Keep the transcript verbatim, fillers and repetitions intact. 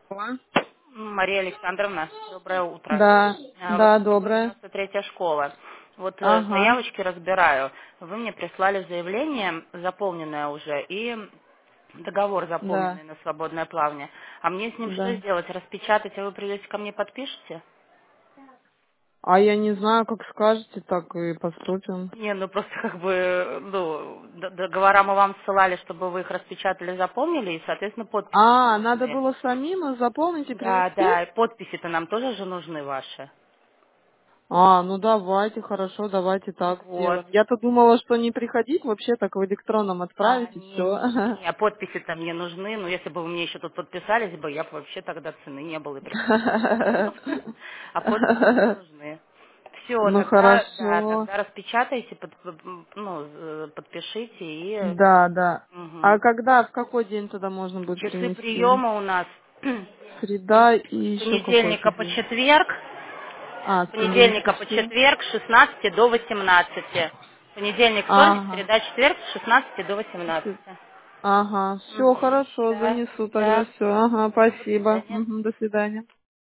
Алло. Мария Александровна, доброе утро. Да, А, да, восемьсот доброе. девяносто третья школа. Вот э, Ага, заявочки разбираю. Вы мне прислали заявление, заполненное уже, и договор да, заполненный на свободное плавание. А мне с ним что да. сделать? Распечатать, а вы придете ко мне подпишете? А я не знаю, как скажете, так и поступим. Не, ну просто как бы, ну, д- договора мы вам ссылали, чтобы вы их распечатали, заполнили, и, соответственно, подписи нам А, надо нужны. было самим заполнить и Да, принести? да, и подписи-то нам тоже же нужны ваши. А, ну давайте, хорошо, давайте так Вот. сделаем. Я-то думала, что не приходить, вообще так в электронном А, отправить и все. не-не-не, подписи-то мне нужны, но если бы вы мне еще тут подписались бы, я бы вообще тогда цены не было и приходила бы к вам. А подписи мне нужны. Все, Ну тогда, да, хорошо. тогда распечатайте, под- ну, э, подпишите и Да, да. А мгм. когда, в какой день тогда можно будет Часы принести? приема у нас Среда и с еще какой-то понедельника по день. четверг, А, с с понедельника по понедельника по четверг. четверг с шестнадцати до восемнадцати. Понедельник, вторник, Ага. среда, четверг с шестнадцати до восемнадцати. Ага, все Мгм. хорошо, Да, занесу тогда да. все. Ага, Все, до спасибо. свидания. Мгм, до свидания.